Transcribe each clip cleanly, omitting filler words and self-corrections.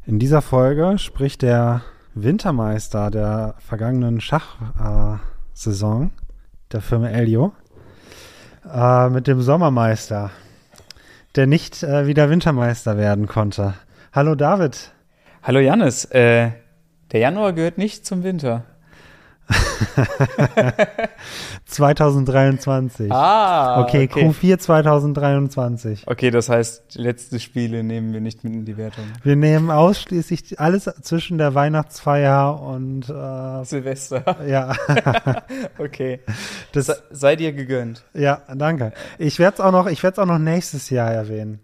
In dieser Folge spricht der Wintermeister der vergangenen Schachsaison der Firma Elio mit dem Sommermeister, der nicht wieder Wintermeister werden konnte. Hallo David. Hallo Jannis. Der Januar gehört nicht zum Winter. 2023. Okay, Q4 2023. Okay, das heißt, letzte Spiele nehmen wir nicht mit in die Wertung. Wir nehmen ausschließlich alles zwischen der Weihnachtsfeier und Silvester. Ja. Okay. Das sei dir gegönnt. Ja, danke. Ich werde es auch noch nächstes Jahr erwähnen.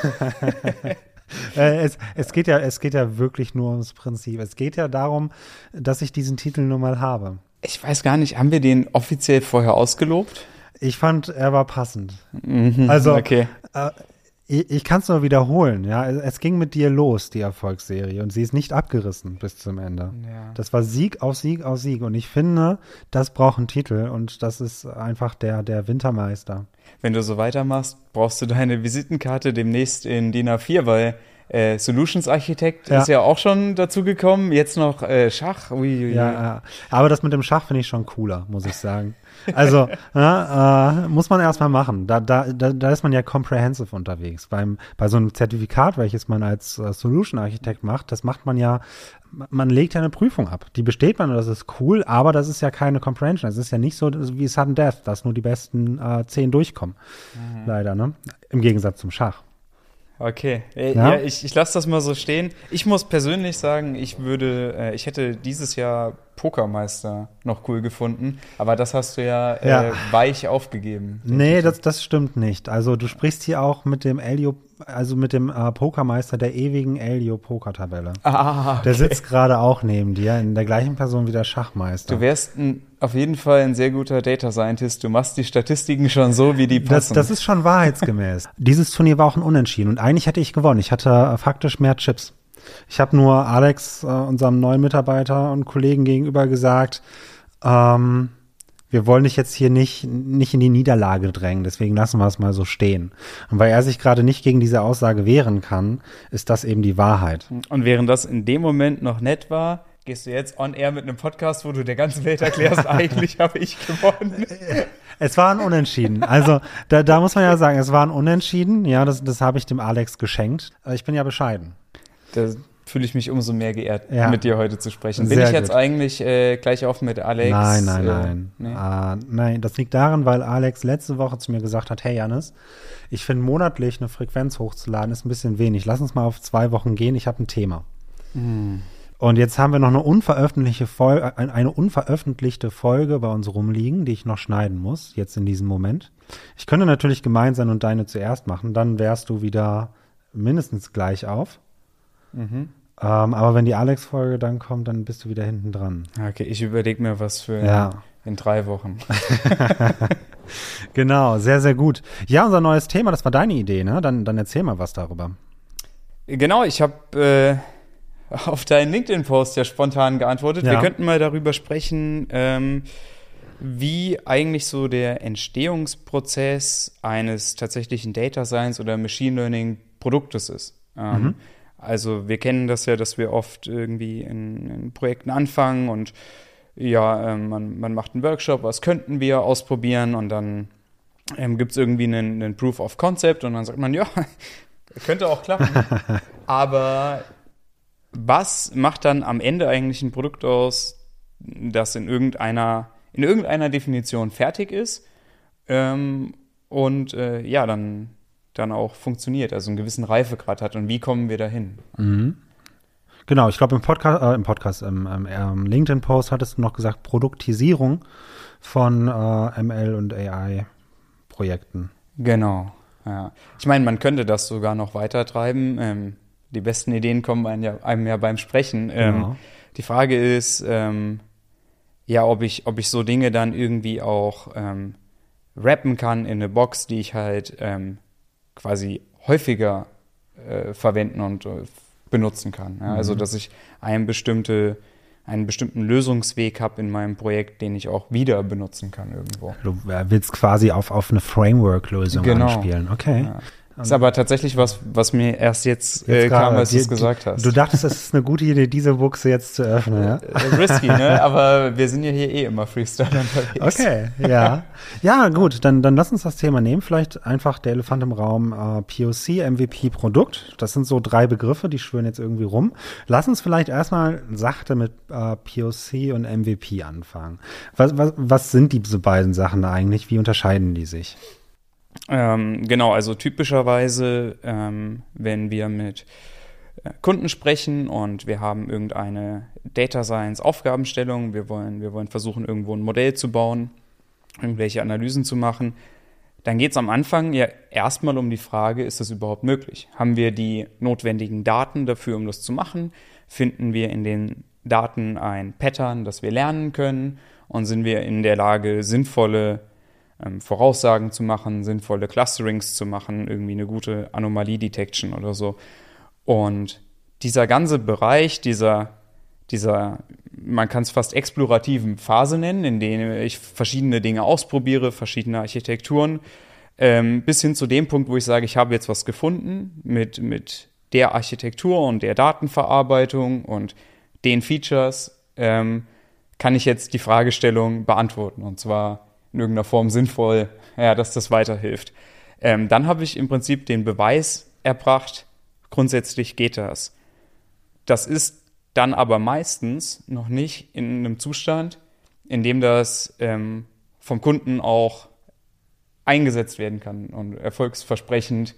Es geht ja wirklich nur ums Prinzip. Es geht ja darum, dass ich diesen Titel nun mal habe. Ich weiß gar nicht, haben wir den offiziell vorher ausgelobt? Ich fand, er war passend. Mhm, also, okay. Ich kann es nur wiederholen. Ja, es ging mit dir los, die Erfolgsserie, und sie ist nicht abgerissen bis zum Ende. Ja. Das war Sieg auf Sieg auf Sieg, und ich finde, das braucht einen Titel, und das ist einfach der Wintermeister. Wenn du so weitermachst, brauchst du deine Visitenkarte demnächst in DIN A4, weil Solutions Architekt ist ja auch schon dazu gekommen. Jetzt noch Schach. Ui. Ja, aber das mit dem Schach finde ich schon cooler, muss ich sagen. Also muss man erstmal machen. Da ist man ja comprehensive unterwegs. Bei so einem Zertifikat, welches man als Solution Architekt macht, das macht man ja, man legt ja eine Prüfung ab. Die besteht man, und das ist cool, aber das ist ja keine Comprehension. Das ist ja nicht so wie Sudden Death, dass nur die besten 10 durchkommen. Leider, ne? Im Gegensatz zum Schach. Okay, ja, ich lasse das mal so stehen. Ich muss persönlich sagen, ich hätte dieses Jahr Pokermeister noch cool gefunden, aber das hast du ja weich aufgegeben. Nee, das stimmt nicht. Also du sprichst hier auch mit dem Elio, also mit dem Pokermeister der ewigen Elio-Poker-Tabelle. Okay. Der sitzt gerade auch neben dir, in der gleichen Person wie der Schachmeister. Du wärst auf jeden Fall ein sehr guter Data Scientist. Du machst die Statistiken schon so, wie die passen. Das ist schon wahrheitsgemäß. Dieses Turnier war auch ein Unentschieden, und eigentlich hätte ich gewonnen. Ich hatte faktisch mehr Chips. Ich habe nur Alex, unserem neuen Mitarbeiter und Kollegen gegenüber gesagt, wir wollen dich jetzt hier nicht in die Niederlage drängen, deswegen lassen wir es mal so stehen. Und weil er sich gerade nicht gegen diese Aussage wehren kann, ist das eben die Wahrheit. Und während das in dem Moment noch nett war, gehst du jetzt on air mit einem Podcast, wo du der ganzen Welt erklärst, eigentlich habe ich gewonnen. Es war ein Unentschieden. Also da muss man ja sagen, es war ein Unentschieden. Ja, das habe ich dem Alex geschenkt. Ich bin ja bescheiden. Da fühle ich mich umso mehr geehrt, mit dir heute zu sprechen. Bin Sehr ich jetzt gut. eigentlich gleich offen mit Alex? Nein. Nee? Nein, das liegt daran, weil Alex letzte Woche zu mir gesagt hat, hey Jannis, ich finde monatlich eine Frequenz hochzuladen ist ein bisschen wenig. Lass uns mal auf 2 Wochen gehen, ich habe ein Thema. Und jetzt haben wir noch eine unveröffentlichte Folge bei uns rumliegen, die ich noch schneiden muss, jetzt in diesem Moment. Ich könnte natürlich gemein sein und deine zuerst machen, dann wärst du wieder mindestens gleich auf. Aber wenn die Alex-Folge dann kommt, dann bist du wieder hinten dran. Okay, ich überlege mir was für in 3 Wochen. Genau, sehr, sehr gut. Ja, unser neues Thema, das war deine Idee, ne? Dann erzähl mal was darüber. Genau, ich habe auf deinen LinkedIn-Post ja spontan geantwortet. Ja. Wir könnten mal darüber sprechen, wie eigentlich so der Entstehungsprozess eines tatsächlichen Data Science oder Machine Learning Produktes ist. Also wir kennen das ja, dass wir oft irgendwie in Projekten anfangen und man macht einen Workshop, was könnten wir ausprobieren, und dann gibt es irgendwie einen Proof of Concept, und dann sagt man, ja, könnte auch klappen. Aber was macht dann am Ende eigentlich ein Produkt aus, das in irgendeiner Definition fertig ist und dann auch funktioniert, also einen gewissen Reifegrad hat, und wie kommen wir dahin? Genau, ich glaube im LinkedIn-Post hattest du noch gesagt, Produktisierung von ML und AI-Projekten. Genau, ja. Ich meine, man könnte das sogar noch weiter treiben. Die besten Ideen kommen einem ja beim Sprechen. Genau. Die Frage ist, ob ich so Dinge dann irgendwie auch rappen kann in eine Box, die ich halt quasi häufiger verwenden und benutzen kann. Ja? Also, dass ich einen bestimmten Lösungsweg habe in meinem Projekt, den ich auch wieder benutzen kann irgendwo. Du willst quasi auf eine Framework-Lösung anspielen. Okay. Ist aber tatsächlich was mir erst jetzt kam, als du es gesagt hast. Du dachtest, es ist eine gute Idee, diese Buchse jetzt zu öffnen, ja? Risky, ne? Aber wir sind ja hier immer Freestyle unterwegs. Okay, ja. Ja, gut, dann lass uns das Thema nehmen. Vielleicht einfach der Elefant im Raum, POC, MVP, Produkt. Das sind so 3 Begriffe, die schwören jetzt irgendwie rum. Lass uns vielleicht erstmal sachte mit POC und MVP anfangen. Was sind diese beiden Sachen eigentlich? Wie unterscheiden die sich? Genau, also typischerweise, wenn wir mit Kunden sprechen und wir haben irgendeine Data Science Aufgabenstellung, wir wollen versuchen, irgendwo ein Modell zu bauen, irgendwelche Analysen zu machen, dann geht es am Anfang ja erstmal um die Frage, ist das überhaupt möglich? Haben wir die notwendigen Daten dafür, um das zu machen? Finden wir in den Daten ein Pattern, das wir lernen können? Und sind wir in der Lage, sinnvolle Voraussagen zu machen, sinnvolle Clusterings zu machen, irgendwie eine gute Anomalie-Detection oder so. Und dieser ganze Bereich, dieser man kann es fast explorativen Phase nennen, in der ich verschiedene Dinge ausprobiere, verschiedene Architekturen, bis hin zu dem Punkt, wo ich sage, ich habe jetzt was gefunden mit der Architektur und der Datenverarbeitung und den Features, kann ich jetzt die Fragestellung beantworten, und zwar in irgendeiner Form sinnvoll, ja, dass das weiterhilft. Dann habe ich im Prinzip den Beweis erbracht, grundsätzlich geht das. Das ist dann aber meistens noch nicht in einem Zustand, in dem das vom Kunden auch eingesetzt werden kann und erfolgsversprechend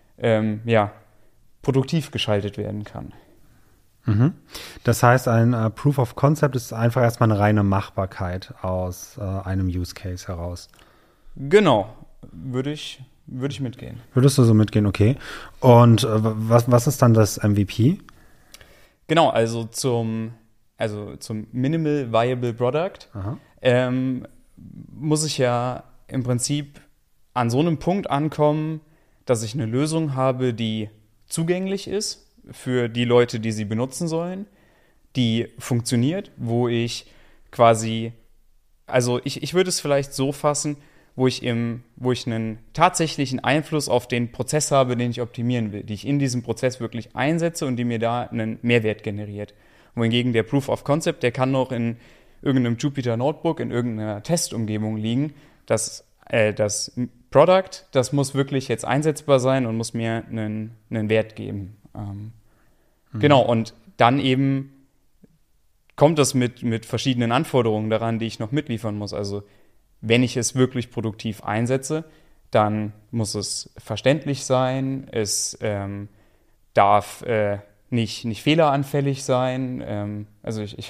produktiv geschaltet werden kann. Das heißt, ein Proof of Concept ist einfach erstmal eine reine Machbarkeit aus einem Use Case heraus. Genau, würde ich mitgehen. Würdest du so mitgehen, okay. Und was ist dann das MVP? Genau, also zum Minimal Viable Product muss ich ja im Prinzip an so einem Punkt ankommen, dass ich eine Lösung habe, die zugänglich ist für die Leute, die sie benutzen sollen, die funktioniert, wo ich quasi, also ich würde es vielleicht so fassen, wo ich einen tatsächlichen Einfluss auf den Prozess habe, den ich optimieren will, die ich in diesem Prozess wirklich einsetze und die mir da einen Mehrwert generiert. Wohingegen der Proof of Concept, der kann noch in irgendeinem Jupyter Notebook, in irgendeiner Testumgebung liegen. Das Product, das muss wirklich jetzt einsetzbar sein und muss mir einen Wert geben. Genau, und dann eben kommt das mit verschiedenen Anforderungen daran, die ich noch mitliefern muss. Also wenn ich es wirklich produktiv einsetze, dann muss es verständlich sein, es darf nicht fehleranfällig sein. Also ich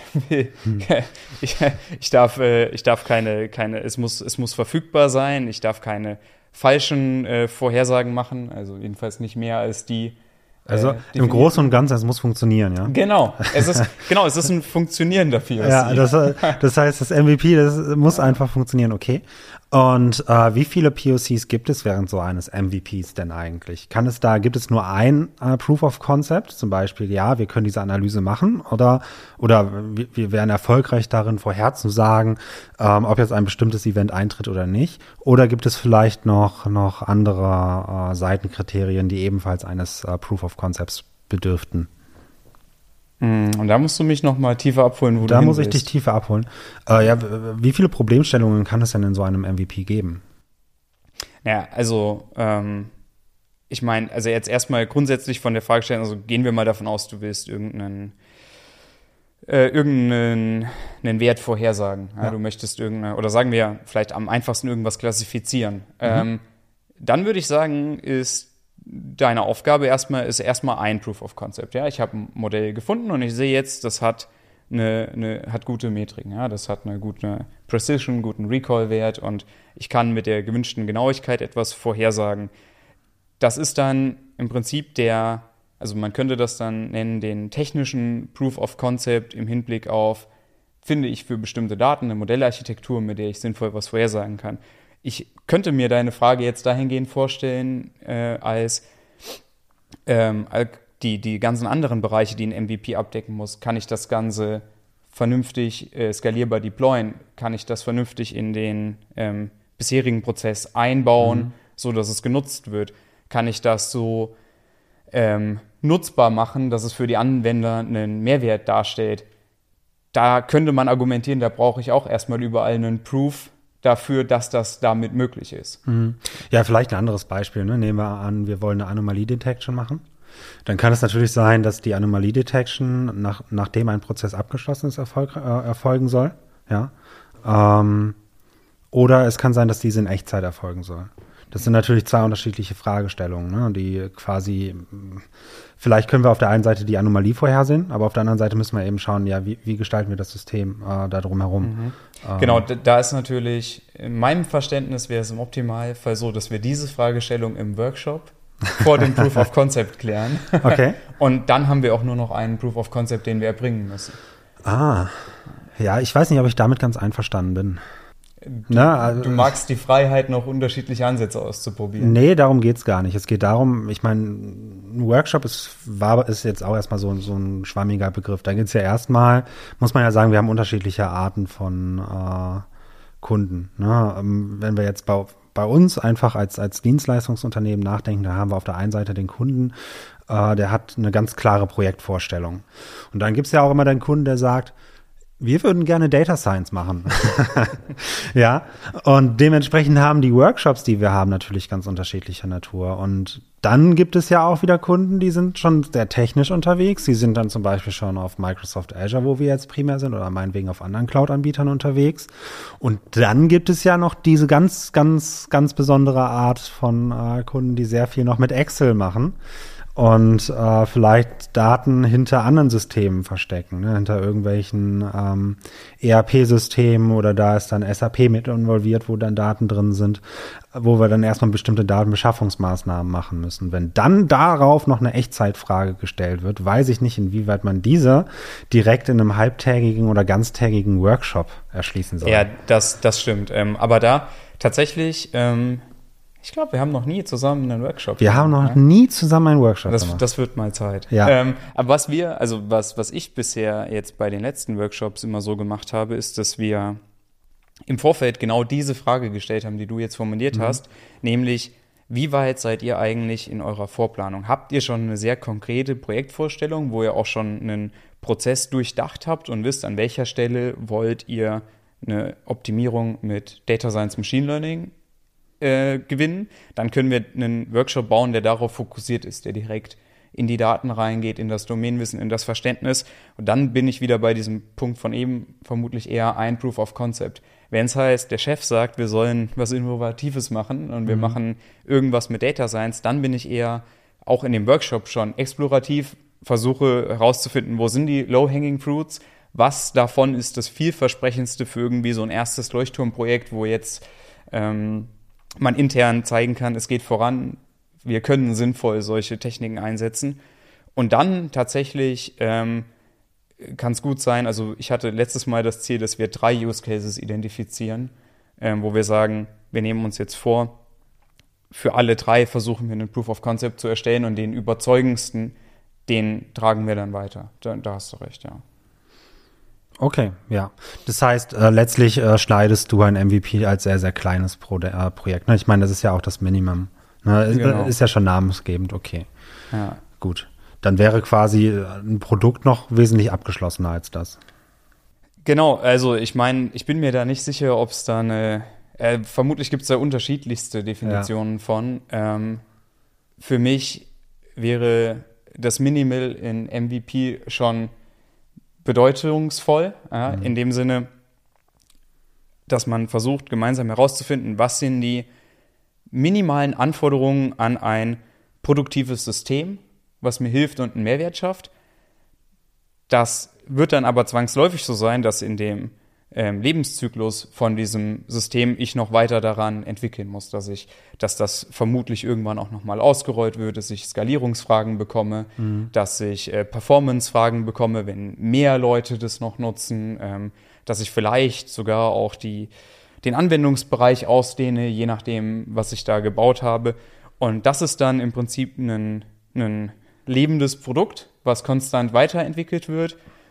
darf keine, es muss verfügbar sein, ich darf keine falschen Vorhersagen machen, also jedenfalls nicht mehr als die. Also im Großen und Ganzen, es muss funktionieren, ja? Genau, es ist ein funktionierender POC. Ja, das heißt, das MVP, das muss einfach funktionieren, okay. Und wie viele POCs gibt es während so eines MVPs denn eigentlich? Gibt es nur ein Proof of Concept, zum Beispiel, ja, wir können diese Analyse machen, oder wir wären erfolgreich darin, vorherzusagen, ob jetzt ein bestimmtes Event eintritt oder nicht? Oder gibt es vielleicht noch andere Seitenkriterien, die ebenfalls eines Proof of Concepts bedürften? Und da musst du mich noch mal tiefer abholen, Da muss ich dich tiefer abholen. Wie viele Problemstellungen kann es denn in so einem MVP geben? Naja, also ich meine, also jetzt erstmal grundsätzlich von der Fragestellung, also gehen wir mal davon aus, du willst irgendeinen Wert vorhersagen. Ja? Du möchtest oder sagen wir vielleicht am einfachsten irgendwas klassifizieren. Dann würde ich sagen, ist deine Aufgabe erstmal ein Proof of Concept. Ja? Ich habe ein Modell gefunden und ich sehe jetzt, das hat hat gute Metriken. Ja? Das hat eine gute Precision, guten Recall-Wert und ich kann mit der gewünschten Genauigkeit etwas vorhersagen. Das ist dann im Prinzip also man könnte das dann nennen, den technischen Proof of Concept im Hinblick auf, finde ich für bestimmte Daten eine Modellarchitektur, mit der ich sinnvoll was vorhersagen kann. Ich könnte mir deine Frage jetzt dahingehend vorstellen, als die ganzen anderen Bereiche, die ein MVP abdecken muss. Kann ich das Ganze vernünftig skalierbar deployen? Kann ich das vernünftig in den bisherigen Prozess einbauen, so dass es genutzt wird? kann ich das so nutzbar machen, dass es für die Anwender einen Mehrwert darstellt. Da könnte man argumentieren, da brauche ich auch erstmal überall einen Proof dafür, dass das damit möglich ist. Ja, vielleicht ein anderes Beispiel. Ne? Nehmen wir an, wir wollen eine Anomalie-Detection machen. Dann kann es natürlich sein, dass die Anomalie-Detection, nachdem ein Prozess abgeschlossen ist, erfolgen soll. Ja? Oder es kann sein, dass diese in Echtzeit erfolgen soll. Das sind natürlich zwei unterschiedliche Fragestellungen, ne? Die quasi, vielleicht können wir auf der einen Seite die Anomalie vorhersehen, aber auf der anderen Seite müssen wir eben schauen, ja, wie gestalten wir das System da drumherum. Genau, da ist natürlich, in meinem Verständnis wäre es im Optimalfall so, dass wir diese Fragestellung im Workshop vor dem Proof of Concept klären. Okay. Und dann haben wir auch nur noch einen Proof of Concept, den wir erbringen müssen. Ja, ich weiß nicht, ob ich damit ganz einverstanden bin. Du magst die Freiheit, noch unterschiedliche Ansätze auszuprobieren. Nee, darum geht's gar nicht. Es geht darum, ich meine, ein Workshop ist jetzt auch erstmal so ein schwammiger Begriff. Da geht's ja erstmal, muss man ja sagen, wir haben unterschiedliche Arten von Kunden. Ne? Wenn wir jetzt bei uns einfach als Dienstleistungsunternehmen nachdenken, da haben wir auf der einen Seite den Kunden, der hat eine ganz klare Projektvorstellung. Und dann gibt's ja auch immer den Kunden, der sagt, wir würden gerne Data Science machen. Ja, und dementsprechend haben die Workshops, die wir haben, natürlich ganz unterschiedlicher Natur. Und dann gibt es ja auch wieder Kunden, die sind schon sehr technisch unterwegs. Die sind dann zum Beispiel schon auf Microsoft Azure, wo wir jetzt primär sind, oder meinetwegen auf anderen Cloud-Anbietern unterwegs. Und dann gibt es ja noch diese ganz, ganz, ganz besondere Art von Kunden, die sehr viel noch mit Excel machen. Und vielleicht Daten hinter anderen Systemen verstecken, ne? Hinter irgendwelchen ERP-Systemen, oder da ist dann SAP mit involviert, wo dann Daten drin sind, wo wir dann erstmal bestimmte Datenbeschaffungsmaßnahmen machen müssen. Wenn dann darauf noch eine Echtzeitfrage gestellt wird, weiß ich nicht, inwieweit man diese direkt in einem halbtägigen oder ganztägigen Workshop erschließen soll. Ja, das stimmt. Aber da tatsächlich ich glaube, wir haben noch nie zusammen einen Workshop gemacht. Wir haben noch nie zusammen einen Workshop gemacht. Das wird mal Zeit. Ja. Aber was ich bisher jetzt bei den letzten Workshops immer so gemacht habe, ist, dass wir im Vorfeld genau diese Frage gestellt haben, die du jetzt formuliert hast, nämlich, wie weit seid ihr eigentlich in eurer Vorplanung? Habt ihr schon eine sehr konkrete Projektvorstellung, wo ihr auch schon einen Prozess durchdacht habt und wisst, an welcher Stelle wollt ihr eine Optimierung mit Data Science Machine Learning gewinnen, dann können wir einen Workshop bauen, der darauf fokussiert ist, der direkt in die Daten reingeht, in das Domänenwissen, in das Verständnis. Und dann bin ich wieder bei diesem Punkt von eben, vermutlich eher ein Proof of Concept. Wenn es heißt, der Chef sagt, wir sollen was Innovatives machen und wir machen irgendwas mit Data Science, dann bin ich eher auch in dem Workshop schon explorativ, versuche herauszufinden, wo sind die Low-Hanging Fruits, was davon ist das vielversprechendste für irgendwie so ein erstes Leuchtturmprojekt, wo jetzt man intern zeigen kann, es geht voran, wir können sinnvoll solche Techniken einsetzen. Und dann tatsächlich kann es gut sein, also ich hatte letztes Mal das Ziel, dass wir 3 Use Cases identifizieren, wo wir sagen, wir nehmen uns jetzt vor, für alle 3 versuchen wir einen Proof of Concept zu erstellen und den überzeugendsten, den tragen wir dann weiter. Da hast du recht, ja. Okay, ja. Das heißt, letztlich schneidest du ein MVP als sehr, sehr kleines Projekt. Ne? Ich meine, das ist ja auch das Minimum. Ne? Genau. Ist ja schon namensgebend, okay. Ja. Gut. Dann wäre quasi ein Produkt noch wesentlich abgeschlossener als das. Genau, also ich meine, ich bin mir da nicht sicher, ob es da vermutlich gibt es da unterschiedlichste Definitionen von. Für mich wäre das Minimal in MVP schon bedeutungsvoll, in dem Sinne, dass man versucht, gemeinsam herauszufinden, was sind die minimalen Anforderungen an ein produktives System, was mir hilft und einen Mehrwert schafft. Das wird dann aber zwangsläufig so sein, dass in dem Lebenszyklus von diesem System ich noch weiter daran entwickeln muss, dass das vermutlich irgendwann auch nochmal ausgerollt wird, dass ich Skalierungsfragen bekomme, dass ich Performance-Fragen bekomme, wenn mehr Leute das noch nutzen, dass ich vielleicht sogar auch den Anwendungsbereich ausdehne, je nachdem, was ich da gebaut habe. Und das ist dann im Prinzip ein lebendes Produkt, was konstant weiterentwickelt wird,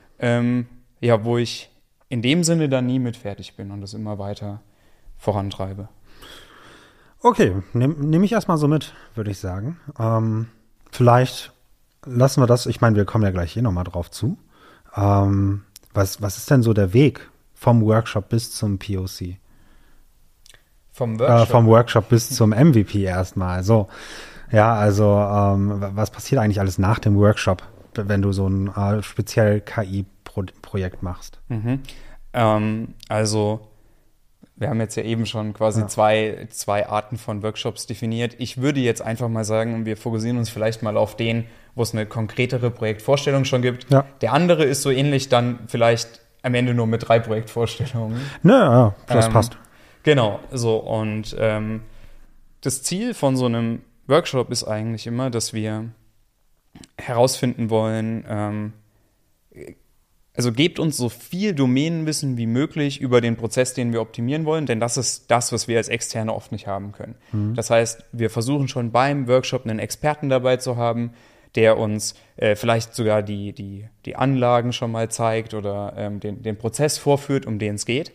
wo ich in dem Sinne dann nie mit fertig bin und das immer weiter vorantreibe. Okay, nehm ich erstmal so mit, würde ich sagen. Vielleicht lassen wir das, ich meine, wir kommen ja gleich hier nochmal drauf zu. Was ist denn so der Weg vom Workshop bis zum POC? Vom Workshop? Vom Workshop bis zum MVP erstmal. So, ja, also was passiert eigentlich alles nach dem Workshop, wenn du so ein speziell KI-Projekt machst? Also wir haben jetzt ja eben schon quasi zwei Arten von Workshops definiert. Ich würde jetzt einfach mal sagen, wir fokussieren uns vielleicht mal auf den, wo es eine konkretere Projektvorstellung schon gibt. Ja. Der andere ist so ähnlich dann vielleicht am Ende nur mit 3 Projektvorstellungen. Ja, das passt. Genau, so und das Ziel von so einem Workshop ist eigentlich immer, dass wir herausfinden wollen, also gebt uns so viel Domänenwissen wie möglich über den Prozess, den wir optimieren wollen, denn das ist das, was wir als Externe oft nicht haben können. Das heißt, wir versuchen schon beim Workshop einen Experten dabei zu haben, der uns vielleicht sogar die Anlagen schon mal zeigt oder den Prozess vorführt, um den es geht.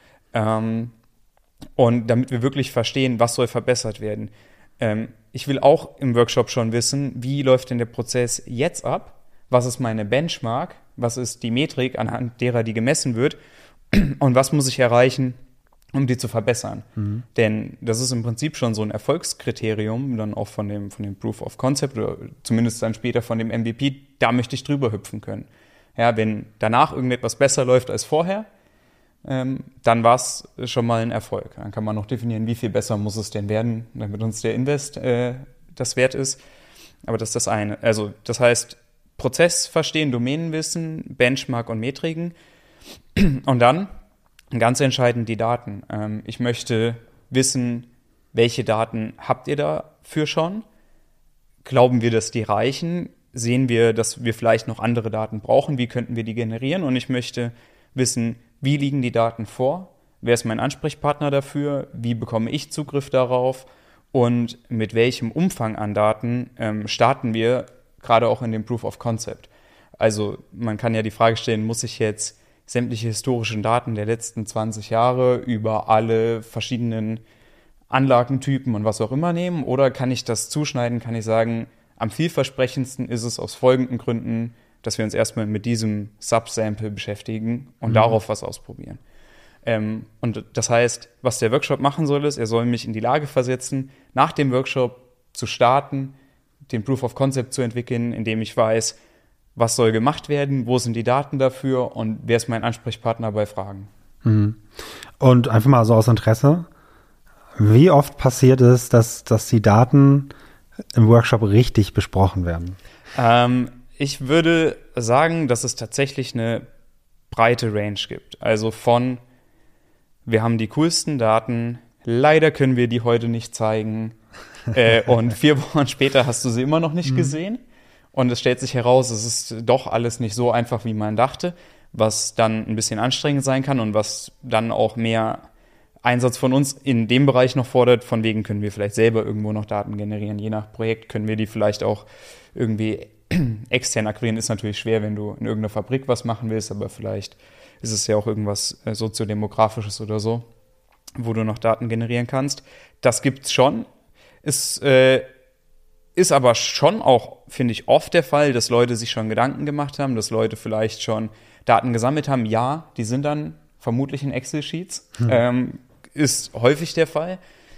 Und damit wir wirklich verstehen, was soll verbessert werden. Ich will auch im Workshop schon wissen, wie läuft denn der Prozess jetzt ab? Was ist meine Benchmark? Was ist die Metrik, anhand derer die gemessen wird? Und was muss ich erreichen, um die zu verbessern? Denn das ist im Prinzip schon so ein Erfolgskriterium, dann auch von dem Proof of Concept oder zumindest dann später von dem MVP, da möchte ich drüber hüpfen können. Ja, wenn danach irgendetwas besser läuft als vorher, dann war es schon mal ein Erfolg. Dann kann man noch definieren, wie viel besser muss es denn werden, damit uns der Invest das wert ist. Aber das ist das eine. Also das heißt, Prozess verstehen, Domänenwissen, Benchmark und Metriken. Und dann, ganz entscheidend, die Daten. Ich möchte wissen, welche Daten habt ihr dafür schon? Glauben wir, dass die reichen? Sehen wir, dass wir vielleicht noch andere Daten brauchen? Wie könnten wir die generieren? Und ich möchte wissen, wie liegen die Daten vor? Wer ist mein Ansprechpartner dafür? Wie bekomme ich Zugriff darauf? Und mit welchem Umfang an Daten starten wir, gerade auch in dem Proof of Concept? Also man kann ja die Frage stellen, muss ich jetzt sämtliche historischen Daten der letzten 20 Jahre über alle verschiedenen Anlagentypen und was auch immer nehmen? Oder kann ich das zuschneiden, kann ich sagen, am vielversprechendsten ist es aus folgenden Gründen, dass wir uns erstmal mit diesem Subsample beschäftigen und darauf was ausprobieren. Und das heißt, was der Workshop machen soll, ist, er soll mich in die Lage versetzen, nach dem Workshop zu starten, den Proof of Concept zu entwickeln, indem ich weiß, was soll gemacht werden, wo sind die Daten dafür und wer ist mein Ansprechpartner bei Fragen. Und einfach mal so aus Interesse, wie oft passiert es, dass die Daten im Workshop richtig besprochen werden? Ich würde sagen, dass es tatsächlich eine breite Range gibt. Also von, wir haben die coolsten Daten, leider können wir die heute nicht zeigen und 4 Wochen später hast du sie immer noch nicht gesehen. Und es stellt sich heraus, es ist doch alles nicht so einfach, wie man dachte, was dann ein bisschen anstrengend sein kann und was dann auch mehr Einsatz von uns in dem Bereich noch fordert. Von wegen können wir vielleicht selber irgendwo noch Daten generieren. Je nach Projekt können wir die vielleicht auch irgendwie extern akquirieren. Ist natürlich schwer, wenn du in irgendeiner Fabrik was machen willst, aber vielleicht ist es ja auch irgendwas soziodemografisches oder so, wo du noch Daten generieren kannst. Das gibt's schon. Ist aber schon auch, finde ich, oft der Fall, dass Leute sich schon Gedanken gemacht haben, dass Leute vielleicht schon Daten gesammelt haben. Ja, die sind dann vermutlich in Excel-Sheets. Ist häufig der Fall.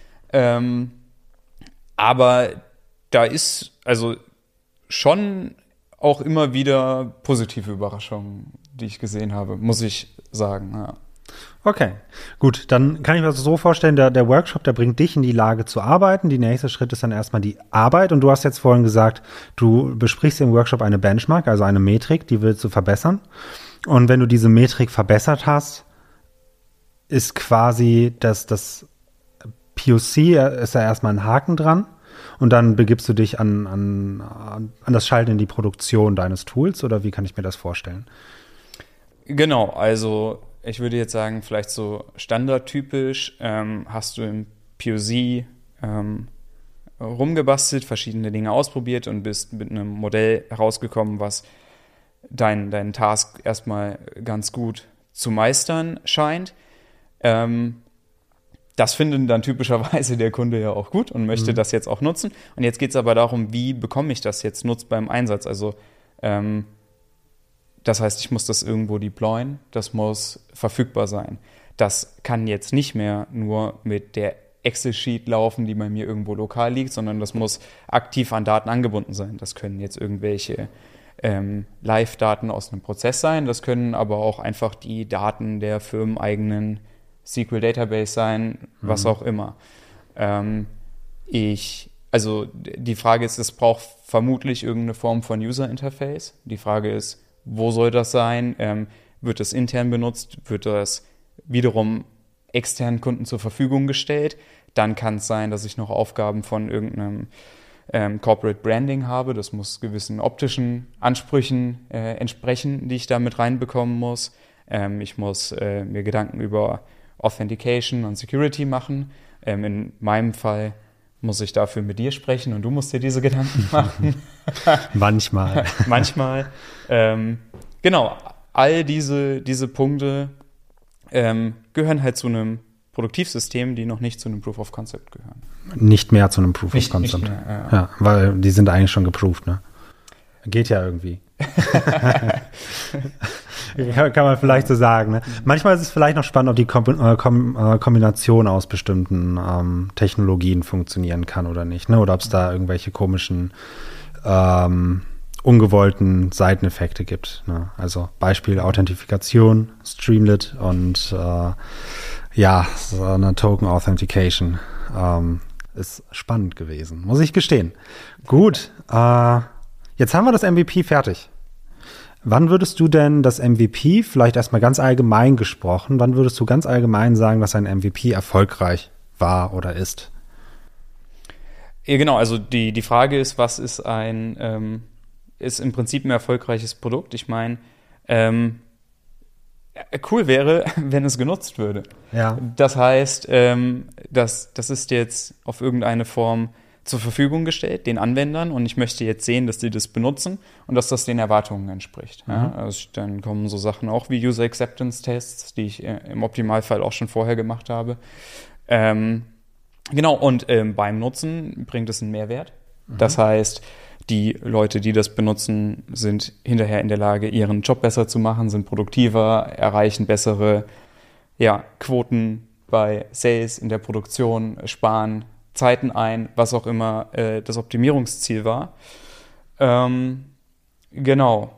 Aber da ist also schon auch immer wieder positive Überraschungen, die ich gesehen habe, muss ich sagen. Ja. Okay, gut, dann kann ich mir das so vorstellen, der Workshop, der bringt dich in die Lage zu arbeiten. Die nächste Schritt ist dann erstmal die Arbeit. Und du hast jetzt vorhin gesagt, du besprichst im Workshop eine Benchmark, also eine Metrik, die willst du verbessern. Und wenn du diese Metrik verbessert hast, ist quasi das POC, ist da erstmal ein Haken dran. Und dann begibst du dich an das Schalten in die Produktion deines Tools, oder wie kann ich mir das vorstellen? Genau, also ich würde jetzt sagen, vielleicht so standardtypisch hast du im POC rumgebastelt, verschiedene Dinge ausprobiert und bist mit einem Modell herausgekommen, was deinen Task erstmal ganz gut zu meistern scheint. Das findet dann typischerweise der Kunde ja auch gut und möchte das jetzt auch nutzen. Und jetzt geht es aber darum, wie bekomme ich das jetzt nutzbar im Einsatz? Also das heißt, ich muss das irgendwo deployen, das muss verfügbar sein. Das kann jetzt nicht mehr nur mit der Excel-Sheet laufen, die bei mir irgendwo lokal liegt, sondern das muss aktiv an Daten angebunden sein. Das können jetzt irgendwelche Live-Daten aus einem Prozess sein, das können aber auch einfach die Daten der firmeneigenen SQL-Database sein, was auch immer. Also die Frage ist, es braucht vermutlich irgendeine Form von User-Interface. Die Frage ist, wo soll das sein? Wird das intern benutzt? Wird das wiederum externen Kunden zur Verfügung gestellt? Dann kann es sein, dass ich noch Aufgaben von irgendeinem Corporate Branding habe. Das muss gewissen optischen Ansprüchen entsprechen, die ich da mit reinbekommen muss. Ich muss mir Gedanken über Authentication und Security machen. In meinem Fall muss ich dafür mit dir sprechen und du musst dir diese Gedanken machen. Manchmal. Manchmal. Genau, all diese Punkte gehören halt zu einem Produktivsystem, die noch nicht zu einem Proof of Concept gehören. Nicht mehr zu einem Proof of Concept. Nicht mehr, ja, weil die sind eigentlich schon geproved, ne? Geht ja irgendwie. kann man vielleicht so sagen. Ne? Manchmal ist es vielleicht noch spannend, ob die Kombination aus bestimmten Technologien funktionieren kann oder nicht. Ne? Oder ob es da irgendwelche komischen ungewollten Seiteneffekte gibt. Ne? Also Beispiel Authentifikation, Streamlit und so eine Token Authentication. Ist spannend gewesen, muss ich gestehen. Gut, jetzt haben wir das MVP fertig. Wann würdest du denn das MVP, vielleicht erstmal ganz allgemein gesprochen, wann würdest du ganz allgemein sagen, dass ein MVP erfolgreich war oder ist? Ja, genau, also die Frage ist, was ist ist im Prinzip ein erfolgreiches Produkt? Ich meine, cool wäre, wenn es genutzt würde. Ja. Das heißt, das ist jetzt auf irgendeine Form zur Verfügung gestellt, den Anwendern, und ich möchte jetzt sehen, dass die das benutzen und dass das den Erwartungen entspricht. Ja? Also dann kommen so Sachen auch wie User Acceptance Tests, die ich im Optimalfall auch schon vorher gemacht habe. Genau, und beim Nutzen bringt es einen Mehrwert. Das heißt, die Leute, die das benutzen, sind hinterher in der Lage, ihren Job besser zu machen, sind produktiver, erreichen bessere Quoten bei Sales, in der Produktion, sparen Zeiten ein, was auch immer das Optimierungsziel war. Genau.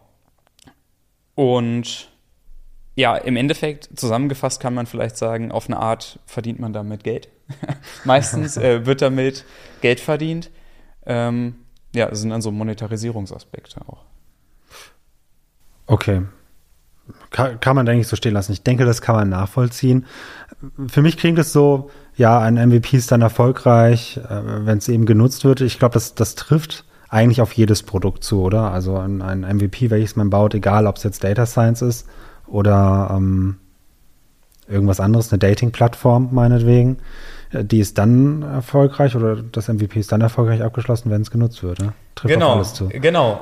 Und ja, im Endeffekt, zusammengefasst kann man vielleicht sagen, auf eine Art verdient man damit Geld. Meistens wird damit Geld verdient. Das sind dann so Monetarisierungsaspekte auch. Okay. Kann man, denke ich, so stehen lassen. Ich denke, das kann man nachvollziehen. Für mich klingt es so, ja, ein MVP ist dann erfolgreich, wenn es eben genutzt wird. Ich glaube, das trifft eigentlich auf jedes Produkt zu, oder? Also ein MVP, welches man baut, egal ob es jetzt Data Science ist oder irgendwas anderes, eine Dating-Plattform meinetwegen, die ist dann erfolgreich oder das MVP ist dann erfolgreich abgeschlossen, wenn es genutzt wird. Ne? Trifft auf alles zu. Genau.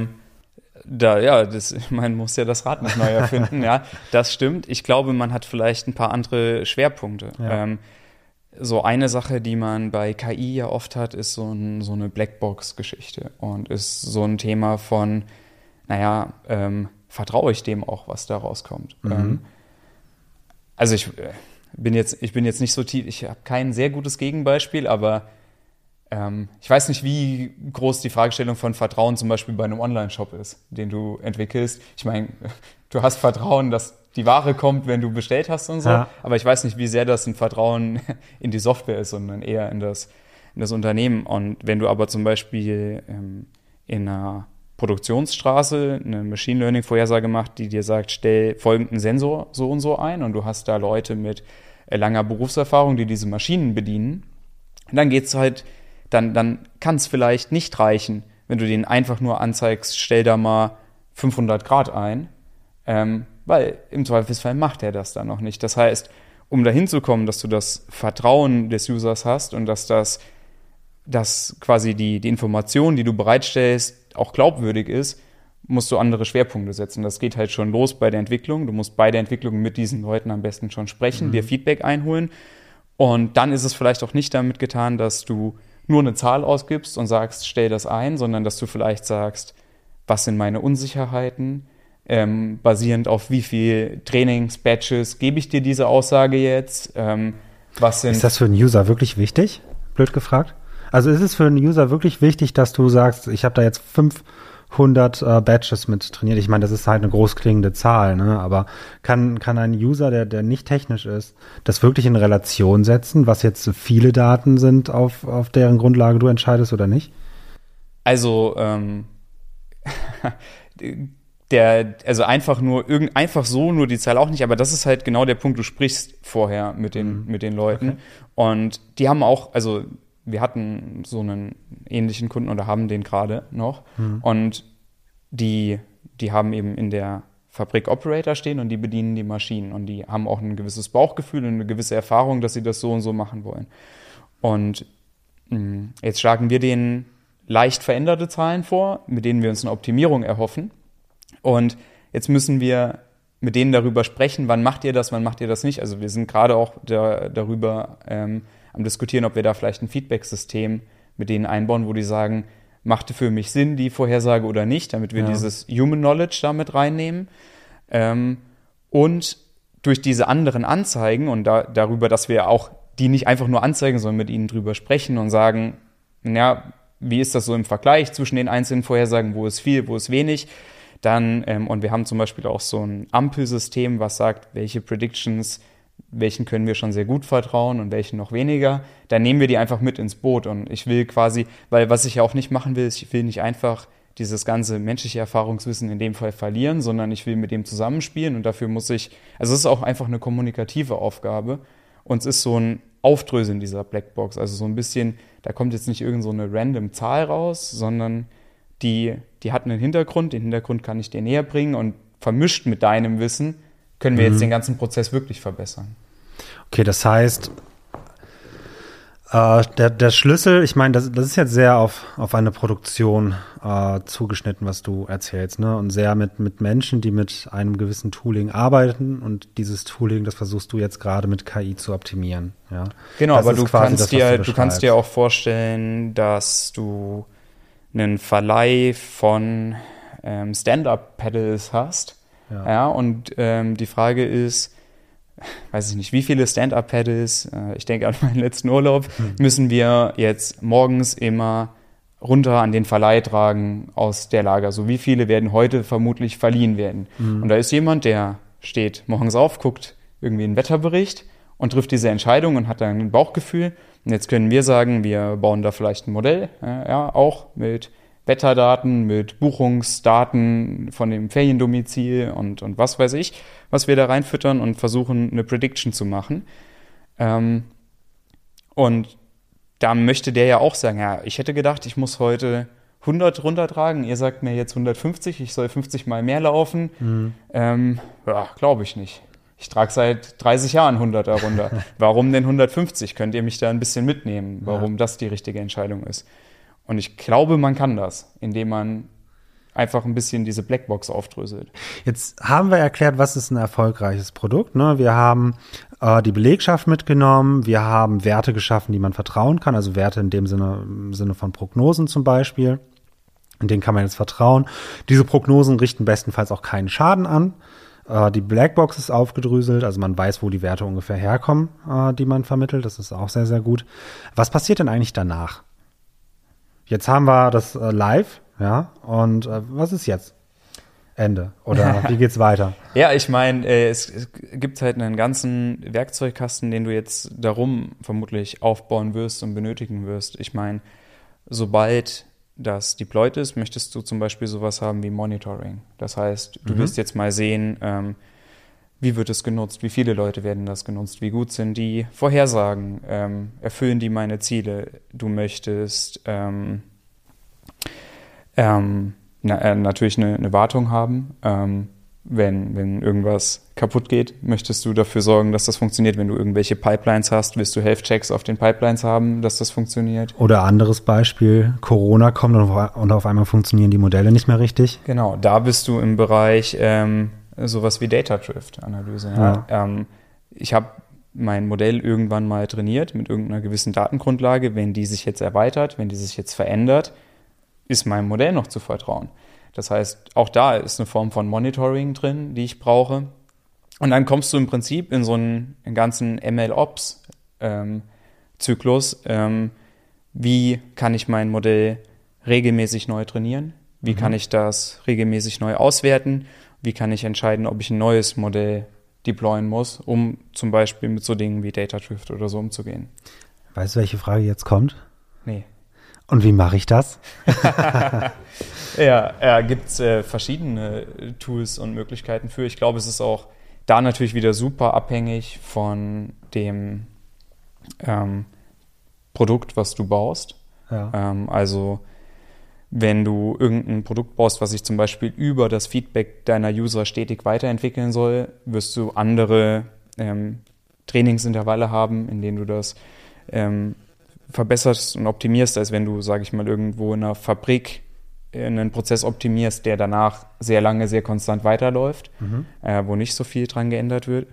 Man muss ja das Rad nicht neu erfinden, ja, das stimmt. Ich glaube, man hat vielleicht ein paar andere Schwerpunkte. Ja. So eine Sache, die man bei KI ja oft hat, ist so eine Blackbox-Geschichte und ist so ein Thema von, vertraue ich dem auch, was da rauskommt? Also ich bin jetzt nicht so tief, ich habe kein sehr gutes Gegenbeispiel, aber ich weiß nicht, wie groß die Fragestellung von Vertrauen zum Beispiel bei einem Online-Shop ist, den du entwickelst. Ich meine, du hast Vertrauen, dass die Ware kommt, wenn du bestellt hast und so, aber ich weiß nicht, wie sehr das ein Vertrauen in die Software ist, sondern eher in das Unternehmen. Und wenn du aber zum Beispiel in einer Produktionsstraße eine Machine Learning Vorhersage macht, die dir sagt, stell folgenden Sensor so und so ein und du hast da Leute mit langer Berufserfahrung, die diese Maschinen bedienen, dann geht's halt, dann kann es vielleicht nicht reichen, wenn du denen einfach nur anzeigst, stell da mal 500 Grad ein, weil im Zweifelsfall macht er das dann noch nicht. Das heißt, um dahin zu kommen, dass du das Vertrauen des Users hast und dass quasi die Information, die du bereitstellst, auch glaubwürdig ist, musst du andere Schwerpunkte setzen. Das geht halt schon los bei der Entwicklung. Du musst bei der Entwicklung mit diesen Leuten am besten schon sprechen, dir Feedback einholen Und dann ist es vielleicht auch nicht damit getan, dass du nur eine Zahl ausgibst und sagst, stell das ein, sondern dass du vielleicht sagst, was sind meine Unsicherheiten, basierend auf wie viel Trainings-Batches gebe ich dir diese Aussage jetzt, Ist das für einen User wirklich wichtig? Blöd gefragt. Also ist es für einen User wirklich wichtig, dass du sagst, ich habe da jetzt 500 Batches mit trainiert? Ich meine, das ist halt eine großklingende Zahl, ne? Aber kann ein User, der nicht technisch ist, das wirklich in Relation setzen, was jetzt viele Daten sind, auf deren Grundlage du entscheidest oder nicht? Also, einfach so nur die Zahl auch nicht, aber das ist halt genau der Punkt, du sprichst vorher mit den Leuten. Okay. Und die haben auch, also wir hatten so einen ähnlichen Kunden oder haben den gerade noch. Und die haben eben in der Fabrik Operator stehen und die bedienen die Maschinen. Und die haben auch ein gewisses Bauchgefühl und eine gewisse Erfahrung, dass sie das so und so machen wollen. Und jetzt schlagen wir denen leicht veränderte Zahlen vor, mit denen wir uns eine Optimierung erhoffen. Und jetzt müssen wir mit denen darüber sprechen, wann macht ihr das nicht. Also wir sind gerade auch darüber am Diskutieren, ob wir da vielleicht ein Feedback-System mit denen einbauen, wo die sagen, machte für mich Sinn, die Vorhersage oder nicht, damit wir dieses Human Knowledge da mit reinnehmen. Und durch diese anderen Anzeigen und darüber, dass wir auch die nicht einfach nur anzeigen, sondern mit ihnen drüber sprechen und sagen, ja, wie ist das so im Vergleich zwischen den einzelnen Vorhersagen, wo ist viel, wo ist wenig, dann, und wir haben zum Beispiel auch so ein Ampelsystem, was sagt, welche Predictions, welchen können wir schon sehr gut vertrauen und welchen noch weniger, dann nehmen wir die einfach mit ins Boot. Und ich will quasi, weil was ich ja auch nicht machen will, ist, ich will nicht einfach dieses ganze menschliche Erfahrungswissen in dem Fall verlieren, sondern ich will mit dem zusammenspielen und dafür muss ich, also es ist auch einfach eine kommunikative Aufgabe und es ist so ein Aufdröseln dieser Blackbox, also so ein bisschen, da kommt jetzt nicht irgend so eine random Zahl raus, sondern die hat einen Hintergrund, den Hintergrund kann ich dir näher bringen und vermischt mit deinem Wissen können wir jetzt den ganzen Prozess wirklich verbessern. Okay, das heißt, der Schlüssel, ich meine, das ist jetzt sehr auf eine Produktion zugeschnitten, was du erzählst, ne? Und sehr mit Menschen, die mit einem gewissen Tooling arbeiten und dieses Tooling, das versuchst du jetzt gerade mit KI zu optimieren. Ja? Genau, das aber du kannst dir auch vorstellen, dass du einen Verleih von Stand-Up-Pedals hast. Ja, und die Frage ist, weiß ich nicht, wie viele Stand-Up-Pedals, ich denke an meinen letzten Urlaub, müssen wir jetzt morgens immer runter an den Verleih tragen aus der Lager. So wie viele werden heute vermutlich verliehen werden. Und da ist jemand, der steht morgens auf, guckt irgendwie einen Wetterbericht und trifft diese Entscheidung und hat dann ein Bauchgefühl. Und jetzt können wir sagen, wir bauen da vielleicht ein Modell, auch mit Wetterdaten, mit Buchungsdaten von dem Feriendomizil und was weiß ich, was wir da reinfüttern und versuchen, eine Prediction zu machen. Und da möchte der ja auch sagen, ja, ich hätte gedacht, ich muss heute 100 runtertragen, ihr sagt mir jetzt 150, ich soll 50 mal mehr laufen. Ja, glaube ich nicht. Ich trage seit 30 Jahren 100 runter. Warum denn 150? Könnt ihr mich da ein bisschen mitnehmen, warum das die richtige Entscheidung ist? Und ich glaube, man kann das, indem man einfach ein bisschen diese Blackbox aufdröselt. Jetzt haben wir erklärt, was ist ein erfolgreiches Produkt, ne? Wir haben die Belegschaft mitgenommen, wir haben Werte geschaffen, die man vertrauen kann, also Werte in dem Sinne von Prognosen zum Beispiel. In denen kann man jetzt vertrauen. Diese Prognosen richten bestenfalls auch keinen Schaden an. Die Blackbox ist aufgedröselt, also man weiß, wo die Werte ungefähr herkommen, die man vermittelt. Das ist auch sehr, sehr gut. Was passiert denn eigentlich danach? Jetzt haben wir das live, ja, und was ist jetzt? Ende. Oder wie geht's weiter? Ja, ich meine, es gibt halt einen ganzen Werkzeugkasten, den du jetzt darum vermutlich aufbauen wirst und benötigen wirst. Ich meine, sobald das deployed ist, möchtest du zum Beispiel sowas haben wie Monitoring. Das heißt, du wirst jetzt mal sehen, wie wird es genutzt, wie viele Leute werden das genutzt, wie gut sind die Vorhersagen, erfüllen die meine Ziele. Du möchtest natürlich eine Wartung haben. Wenn irgendwas kaputt geht, möchtest du dafür sorgen, dass das funktioniert. Wenn du irgendwelche Pipelines hast, willst du Health-Checks auf den Pipelines haben, dass das funktioniert. Oder anderes Beispiel, Corona kommt und auf einmal funktionieren die Modelle nicht mehr richtig. Genau, da bist du im Bereich sowas wie Data-Drift-Analyse. Ja. Ich habe mein Modell irgendwann mal trainiert mit irgendeiner gewissen Datengrundlage. Wenn die sich jetzt erweitert, wenn die sich jetzt verändert, ist meinem Modell noch zu vertrauen. Das heißt, auch da ist eine Form von Monitoring drin, die ich brauche. Und dann kommst du im Prinzip in so einen ganzen MLOps-Zyklus. Wie kann ich mein Modell regelmäßig neu trainieren? Wie kann ich das regelmäßig neu auswerten? Wie kann ich entscheiden, ob ich ein neues Modell deployen muss, um zum Beispiel mit so Dingen wie Data Drift oder so umzugehen? Weißt du, welche Frage jetzt kommt? Nee. Und wie mache ich das? Ja, gibt es verschiedene Tools und Möglichkeiten für. Ich glaube, es ist auch da natürlich wieder super abhängig von dem Produkt, was du baust. Ja. Also wenn du irgendein Produkt baust, was sich zum Beispiel über das Feedback deiner User stetig weiterentwickeln soll, wirst du andere Trainingsintervalle haben, in denen du das verbesserst und optimierst, als wenn du, sage ich mal, irgendwo in einer Fabrik einen Prozess optimierst, der danach sehr lange, sehr konstant weiterläuft, wo nicht so viel dran geändert wird.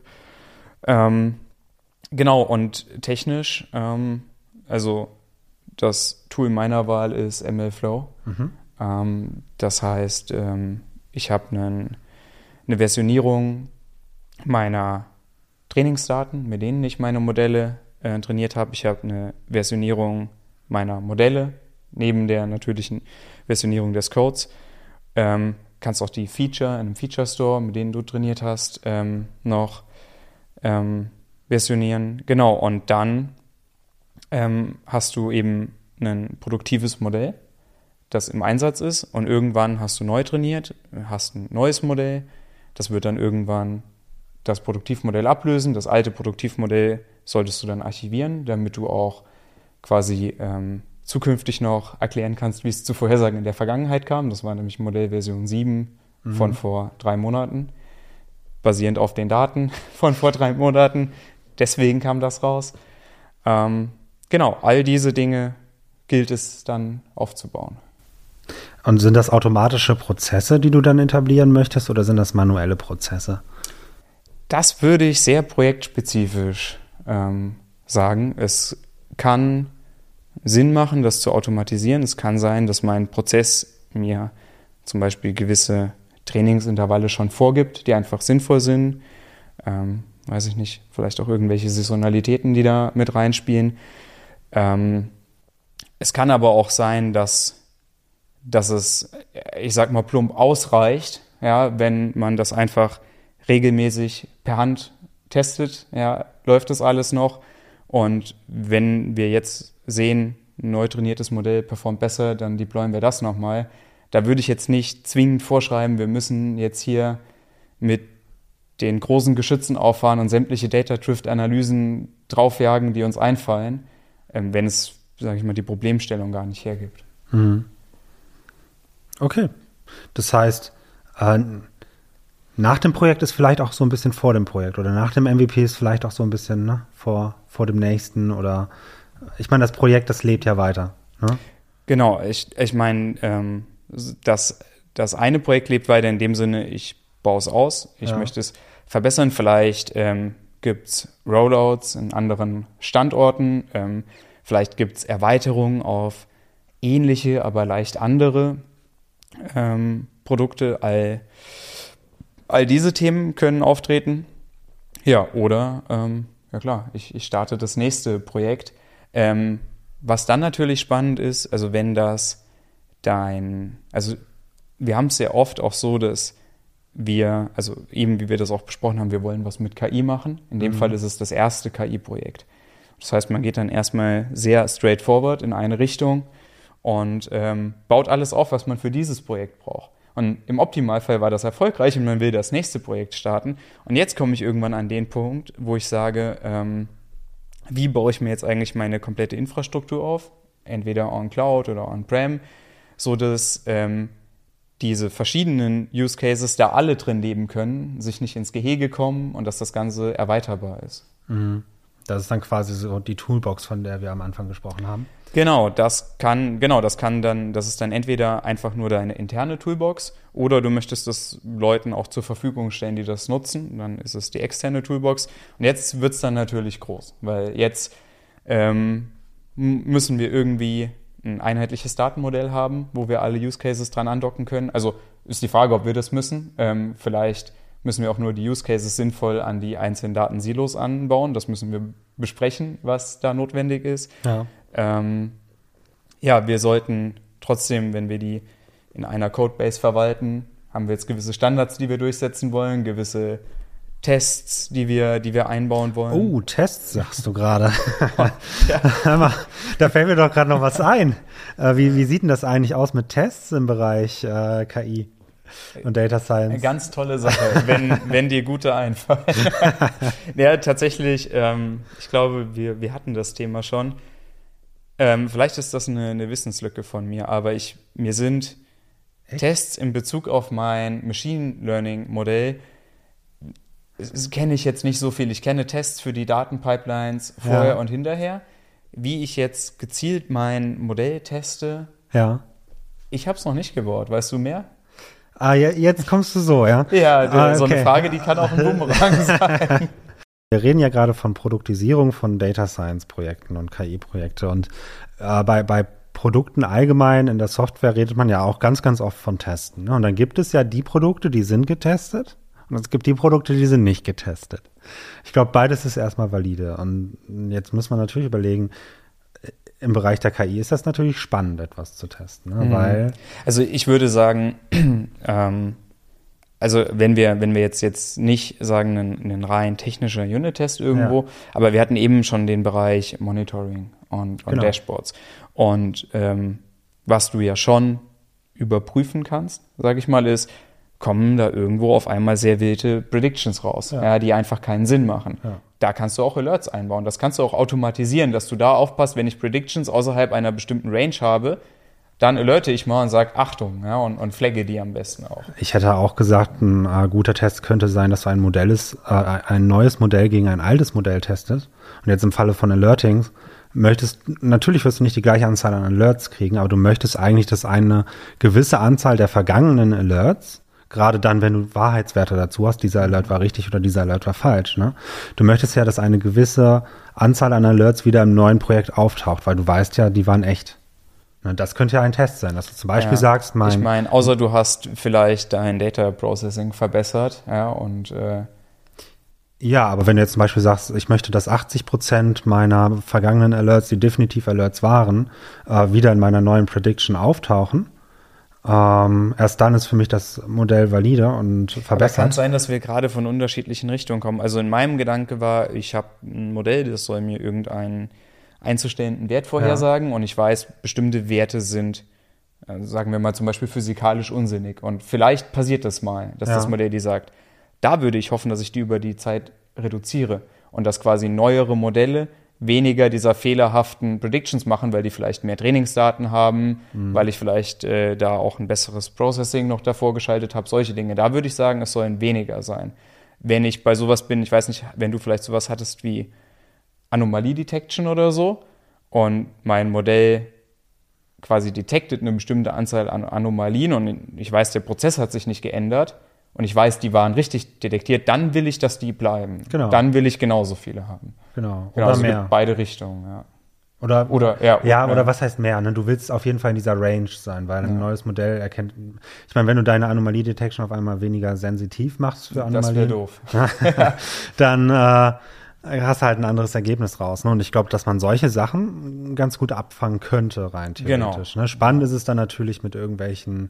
Genau, und technisch, also das Tool meiner Wahl ist MLflow. Das heißt, ich habe eine Versionierung meiner Trainingsdaten, mit denen ich meine Modelle trainiert habe. Ich habe eine Versionierung meiner Modelle, neben der natürlichen Versionierung des Codes. Kannst auch die Feature in einem Feature Store, mit denen du trainiert hast, noch versionieren. Genau, und dann hast du eben ein produktives Modell, das im Einsatz ist, und irgendwann hast du neu trainiert, hast ein neues Modell, das wird dann irgendwann das Produktivmodell ablösen. Das alte Produktivmodell solltest du dann archivieren, damit du auch quasi zukünftig noch erklären kannst, wie es zu Vorhersagen in der Vergangenheit kam. Das war nämlich Modellversion 7 von vor 3 Monaten, basierend auf den Daten von vor 3 Monaten. Deswegen kam das raus. Genau, all diese Dinge gilt es dann aufzubauen. Und sind das automatische Prozesse, die du dann etablieren möchtest, oder sind das manuelle Prozesse? Das würde ich sehr projektspezifisch sagen. Es kann Sinn machen, das zu automatisieren. Es kann sein, dass mein Prozess mir zum Beispiel gewisse Trainingsintervalle schon vorgibt, die einfach sinnvoll sind. Weiß ich nicht, vielleicht auch irgendwelche Saisonalitäten, die da mit reinspielen. Es kann aber auch sein, dass es, ich sag mal plump, ausreicht, ja, wenn man das einfach regelmäßig per Hand testet, ja, läuft das alles noch. Und wenn wir jetzt sehen, ein neu trainiertes Modell performt besser, dann deployen wir das nochmal. Da würde ich jetzt nicht zwingend vorschreiben, wir müssen jetzt hier mit den großen Geschützen auffahren und sämtliche Data-Drift-Analysen draufjagen, die uns einfallen, wenn es, sage ich mal, die Problemstellung gar nicht hergibt. Okay. Das heißt, nach dem Projekt ist vielleicht auch so ein bisschen vor dem Projekt, oder nach dem MVP ist vielleicht auch so ein bisschen vor dem nächsten, oder ich meine, das Projekt, das lebt ja weiter. Ne? Genau, ich meine, das eine Projekt lebt weiter in dem Sinne, ich baue es aus, ich möchte es verbessern. Vielleicht gibt es Rollouts in anderen Standorten, vielleicht gibt es Erweiterungen auf ähnliche, aber leicht andere Produkte. All diese Themen können auftreten. Ja, oder, ja klar, ich starte das nächste Projekt. Was dann natürlich spannend ist, also wenn das also wir haben es sehr oft auch so, dass wir, also eben wie wir das auch besprochen haben, wir wollen was mit KI machen. In dem Fall ist es das erste KI-Projekt. Das heißt, man geht dann erstmal sehr straightforward in eine Richtung und baut alles auf, was man für dieses Projekt braucht. Und im Optimalfall war das erfolgreich und man will das nächste Projekt starten. Und jetzt komme ich irgendwann an den Punkt, wo ich sage, wie baue ich mir jetzt eigentlich meine komplette Infrastruktur auf? Entweder on Cloud oder on-Prem, so dass diese verschiedenen Use Cases da alle drin leben können, sich nicht ins Gehege kommen und dass das Ganze erweiterbar ist. Das ist dann quasi so die Toolbox, von der wir am Anfang gesprochen haben. Das ist dann entweder einfach nur deine interne Toolbox oder du möchtest das Leuten auch zur Verfügung stellen, die das nutzen. Dann ist es die externe Toolbox. Und jetzt wird es dann natürlich groß, weil jetzt müssen wir irgendwie ein einheitliches Datenmodell haben, wo wir alle Use Cases dran andocken können. Also ist die Frage, ob wir das müssen. Vielleicht müssen wir auch nur die Use Cases sinnvoll an die einzelnen Datensilos anbauen. Das müssen wir besprechen, was da notwendig ist. Wir sollten trotzdem, wenn wir die in einer Codebase verwalten, haben wir jetzt gewisse Standards, die wir durchsetzen wollen, gewisse Tests, die wir einbauen wollen. Oh, Tests, sagst du gerade. Da fällt mir doch gerade noch was ein. Wie sieht denn das eigentlich aus mit Tests im Bereich KI und Data Science? Eine ganz tolle Sache, wenn dir gute einfallen. Ja, tatsächlich, ich glaube, wir hatten das Thema schon. Vielleicht ist das eine Wissenslücke von mir, aber mir sind Tests in Bezug auf mein Machine Learning Modell kenne ich jetzt nicht so viel. Ich kenne Tests für die Datenpipelines vorher und hinterher. Wie ich jetzt gezielt mein Modell teste, ich habe es noch nicht gebaut. Weißt du mehr? Jetzt kommst du so, ja? Ja, so eine Frage, die kann auch ein Bumerang sein. Wir reden ja gerade von Produktisierung von Data Science Projekten und KI-Projekte und bei Produkten allgemein in der Software redet man ja auch ganz, ganz oft von Testen. Ne? Und dann gibt es ja die Produkte, die sind getestet. Und es gibt die Produkte, die sind nicht getestet. Ich glaube, beides ist erstmal valide. Und jetzt muss man natürlich überlegen, im Bereich der KI ist das natürlich spannend, etwas zu testen. Ne? Weil also ich würde sagen, wenn wir jetzt nicht sagen, einen rein technischer Unit-Test irgendwo, aber wir hatten eben schon den Bereich Monitoring und Dashboards. Und was du ja schon überprüfen kannst, sage ich mal, ist, kommen da irgendwo auf einmal sehr wilde Predictions raus, die einfach keinen Sinn machen. Ja. Da kannst du auch Alerts einbauen. Das kannst du auch automatisieren, dass du da aufpasst, wenn ich Predictions außerhalb einer bestimmten Range habe, dann alerte ich mal und sage, Achtung, und flagge die am besten auch. Ich hätte auch gesagt, ein guter Test könnte sein, dass du ein neues Modell gegen ein altes Modell testest. Und jetzt im Falle von Alertings natürlich wirst du nicht die gleiche Anzahl an Alerts kriegen, aber du möchtest eigentlich, dass eine gewisse Anzahl der vergangenen Alerts, gerade dann, wenn du Wahrheitswerte dazu hast, dieser Alert war richtig oder dieser Alert war falsch, ne? Du möchtest ja, dass eine gewisse Anzahl an Alerts wieder im neuen Projekt auftaucht, weil du weißt ja, die waren echt. Das könnte ja ein Test sein, dass du zum Beispiel sagst, ich meine, außer du hast vielleicht dein Data Processing verbessert, Ja, aber wenn du jetzt zum Beispiel sagst, ich möchte, dass 80% meiner vergangenen Alerts, die definitiv Alerts waren, wieder in meiner neuen Prediction auftauchen, erst dann ist für mich das Modell valide und verbessert. Aber kann sein, dass wir gerade von unterschiedlichen Richtungen kommen. Also in meinem Gedanke war, ich habe ein Modell, das soll mir irgendeinen einzustellenden Wert vorhersagen und ich weiß, bestimmte Werte sind, sagen wir mal zum Beispiel physikalisch unsinnig und vielleicht passiert das mal, dass das Modell die sagt. Da würde ich hoffen, dass ich die über die Zeit reduziere und dass quasi neuere Modelle weniger dieser fehlerhaften Predictions machen, weil die vielleicht mehr Trainingsdaten haben, weil ich vielleicht da auch ein besseres Processing noch davor geschaltet habe, solche Dinge. Da würde ich sagen, es sollen weniger sein. Wenn ich bei sowas bin, ich weiß nicht, wenn du vielleicht sowas hattest wie Anomalie-Detection oder so und mein Modell quasi detected eine bestimmte Anzahl an Anomalien und ich weiß, der Prozess hat sich nicht geändert und ich weiß, die waren richtig detektiert, dann will ich, dass die bleiben. Genau. Dann will ich genauso viele haben. Genau. Oder also mehr. Beide Richtungen, ja. Oder was heißt mehr? Ne? Du willst auf jeden Fall in dieser Range sein, weil ein neues Modell erkennt. Ich meine, wenn du deine Anomalie-Detection auf einmal weniger sensitiv machst für Anomalien. Das wäre doof. Dann hast du halt ein anderes Ergebnis raus. Ne? Und ich glaube, dass man solche Sachen ganz gut abfangen könnte, rein theoretisch. Genau. Ne? Spannend ist es dann natürlich mit irgendwelchen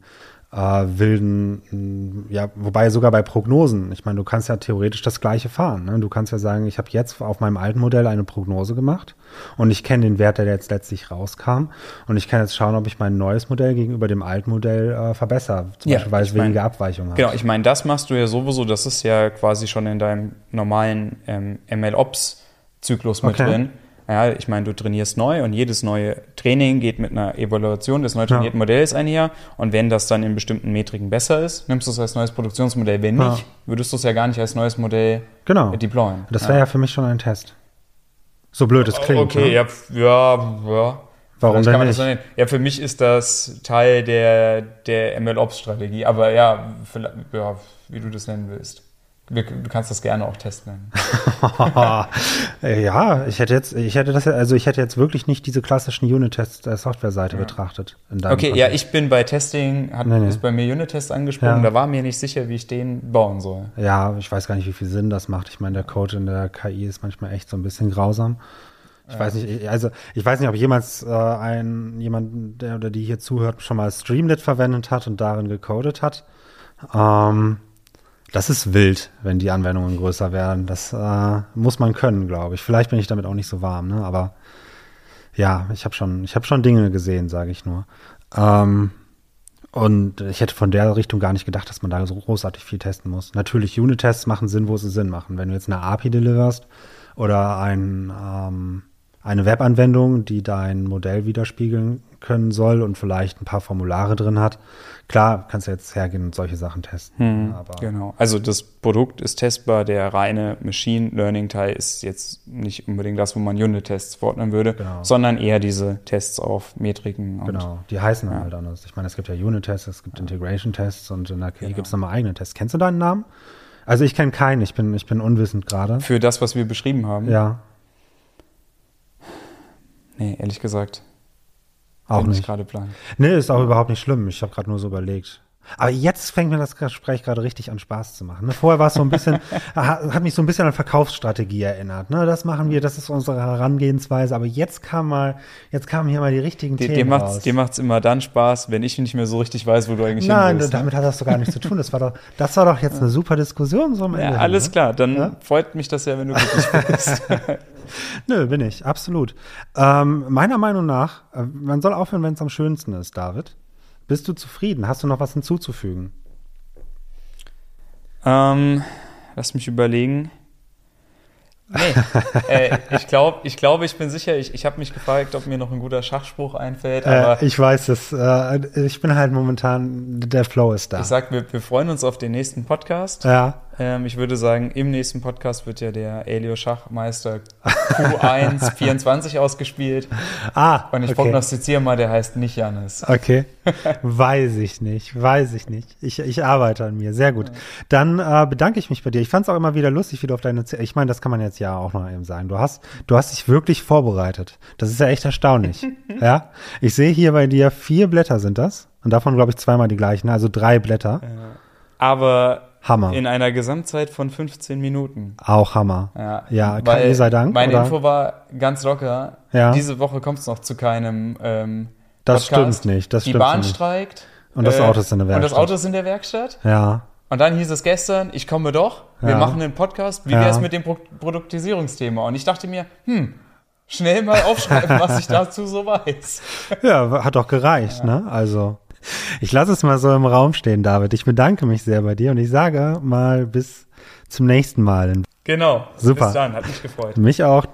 wilden, wobei sogar bei Prognosen, ich meine, du kannst ja theoretisch das Gleiche fahren. Ne? Du kannst ja sagen, ich habe jetzt auf meinem alten Modell eine Prognose gemacht und ich kenne den Wert, der jetzt letztlich rauskam und ich kann jetzt schauen, ob ich mein neues Modell gegenüber dem alten Modell verbessere, zum Beispiel, weil es weniger Abweichungen hat. Genau, ich meine, das machst du ja sowieso, das ist ja quasi schon in deinem normalen MLOps-Zyklus mit drin. Ja, ich meine, du trainierst neu und jedes neue Training geht mit einer Evaluation des neu trainierten Modells einher und wenn das dann in bestimmten Metriken besser ist, nimmst du es als neues Produktionsmodell. Wenn nicht, würdest du es ja gar nicht als neues Modell deployen. Das wäre ja für mich schon ein Test. So blöd es klingt. Okay, ne? ja. Warum denn nicht? Ja, für mich ist das Teil der MLOps-Strategie, aber ja, wie du das nennen willst. Du kannst das gerne auch Test nennen. Ja, ich hätte jetzt wirklich nicht diese klassischen Unit-Tests der Softwareseite betrachtet. Okay, ja, ich bin bei Testing, ist bei mir Unit-Tests angesprochen, da war mir nicht sicher, wie ich den bauen soll. Ja, ich weiß gar nicht, wie viel Sinn das macht. Ich meine, der Code in der KI ist manchmal echt so ein bisschen grausam. Ich weiß nicht, ob jemals jemand, der oder die hier zuhört, schon mal Streamlit verwendet hat und darin gecodet hat. Das ist wild, wenn die Anwendungen größer werden. Das muss man können, glaube ich. Vielleicht bin ich damit auch nicht so warm, ne? Aber ja, ich habe schon Dinge gesehen, sage ich nur. Und ich hätte von der Richtung gar nicht gedacht, dass man da so großartig viel testen muss. Natürlich, Unit-Tests machen Sinn, wo sie Sinn machen. Wenn du jetzt eine API deliverst oder eine Webanwendung, die dein Modell widerspiegeln können soll und vielleicht ein paar Formulare drin hat. Klar, kannst du jetzt hergehen und solche Sachen testen. Aber genau. Also das Produkt ist testbar, der reine Machine Learning Teil ist jetzt nicht unbedingt das, wo man Unit-Tests verordnen würde, sondern eher diese Tests auf Metriken. Genau, die heißen halt anders. Ich meine, es gibt ja Unit-Tests, es gibt Integration-Tests und in der KI gibt es nochmal eigene Tests. Kennst du deinen Namen? Also ich kenne keinen, ich bin unwissend gerade. Für das, was wir beschrieben haben? Ja. Nee, ehrlich gesagt. Auch nicht. Gerade blank. Nee, ist auch überhaupt nicht schlimm. Ich habe gerade nur so überlegt. Aber jetzt fängt mir das Gespräch gerade richtig an Spaß zu machen. Ne? Vorher war es so ein bisschen, hat mich so ein bisschen an Verkaufsstrategie erinnert. Ne? Das machen wir, das ist unsere Herangehensweise. Aber jetzt kamen hier mal die richtigen Themen raus. Dir macht's immer dann Spaß, wenn ich nicht mehr so richtig weiß, wo du eigentlich hin willst. Nein, damit hat das doch gar nichts zu tun. Das war doch jetzt eine super Diskussion so am Ende. Ja, alles klar. Dann freut mich das ja, wenn du glücklich bist. Nö, bin ich, absolut. Meiner Meinung nach, man soll aufhören, wenn es am schönsten ist, David. Bist du zufrieden? Hast du noch was hinzuzufügen? Lass mich überlegen. Nee, ich bin sicher, ich habe mich gefragt, ob mir noch ein guter Schachspruch einfällt. Aber ich weiß es. Ich bin halt momentan, der Flow ist da. Ich sag, wir freuen uns auf den nächsten Podcast. Ja. Ich würde sagen, im nächsten Podcast wird ja der Elio Schachmeister Q1 24 ausgespielt. Und ich prognostiziere mal, der heißt nicht Jannis. Okay. Weiß ich nicht. Ich arbeite an mir. Sehr gut. Dann bedanke ich mich bei dir. Ich fand es auch immer wieder lustig, wie du auf ich meine, das kann man jetzt ja auch noch eben sagen. Du hast dich wirklich vorbereitet. Das ist ja echt erstaunlich. Ja. Ich sehe hier bei dir 4 Blätter sind das. Und davon, glaube ich, zweimal die gleichen. Also 3 Blätter. Aber Hammer. In einer Gesamtzeit von 15 Minuten. Auch Hammer. Ja, KI sei Dank. Meine Info war ganz locker. Ja. Diese Woche kommt es noch zu keinem Das Podcast. Stimmt nicht. Die Bahn streikt. Und das Auto ist in der Werkstatt. Und das Auto ist in der Werkstatt. Ja. Und dann hieß es gestern, ich komme doch, wir machen einen Podcast. Wie wäre es mit dem Produktisierungsthema? Und ich dachte mir, schnell mal aufschreiben, was ich dazu so weiß. Ja, hat doch gereicht, ne? Also, ich lasse es mal so im Raum stehen, David. Ich bedanke mich sehr bei dir und ich sage mal bis zum nächsten Mal. Genau. Super. Bis dann, hat mich gefreut. Mich auch.